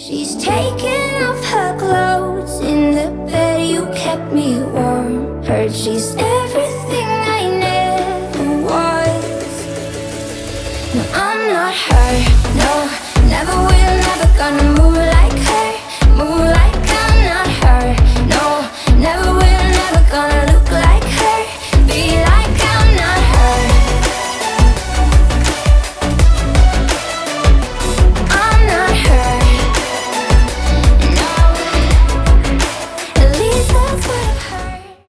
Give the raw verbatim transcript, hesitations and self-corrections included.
She's taken off her clothes. In the bed you kept me warm. Heard she's everything I never was. No, I'm not her.